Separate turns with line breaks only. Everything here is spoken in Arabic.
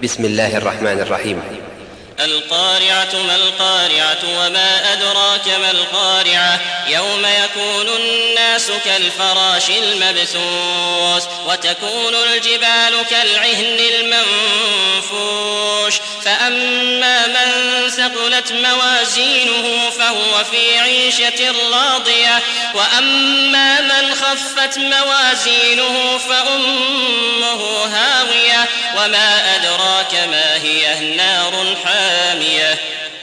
بسم الله الرحمن الرحيم.
القارعة ما القارعة وما أدراك ما القارعة يوم يكون الناس كالفراش المبثوث وتكون الجبال كالعهن المنفوش فأما من ثقلت موازينه فهو في عيشة راضية وأما من خفت موازينه فأمه هاوية وما أدراك